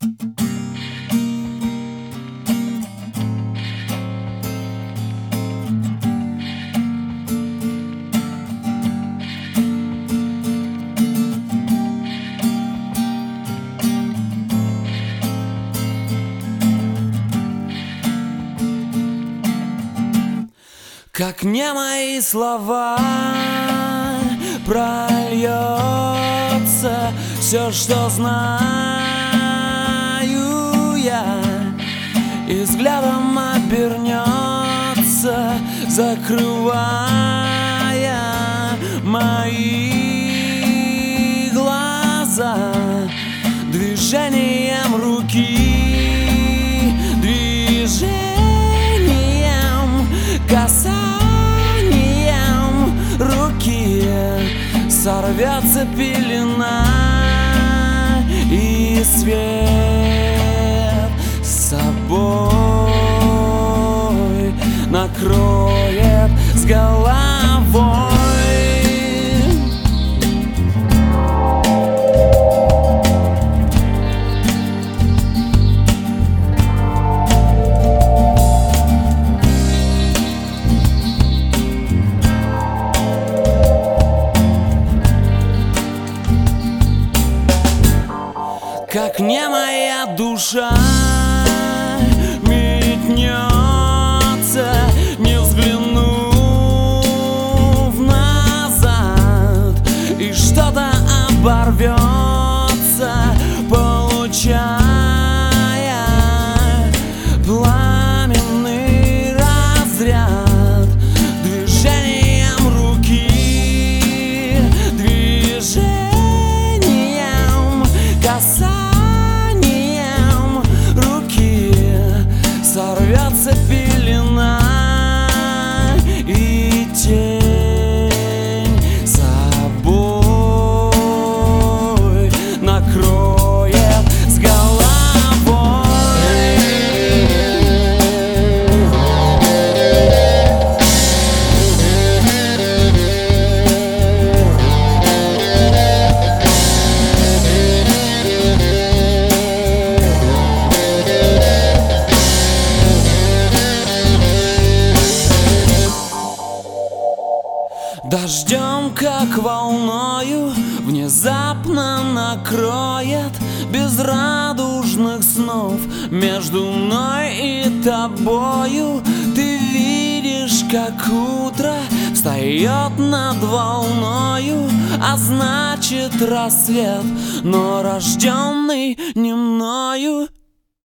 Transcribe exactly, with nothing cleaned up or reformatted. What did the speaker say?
Как не мои слова, прольется все, что знаю я, и взглядом обернется, закрывая мои глаза движением руки, движением касаясь руки. Сорвется пелена, и свет с собой накроет с головой. Как не моя душа метнется, не взглянув назад, и что-то оборвется, получая пламенный разряд движением руки, движением касаясь. Сорвется пелена, и тень собой накроет с головой. Дождем, как волною, внезапно накроет без радужных снов. Между мной и тобою ты видишь, как утро встает над волною, а значит рассвет, но рожденный не мною.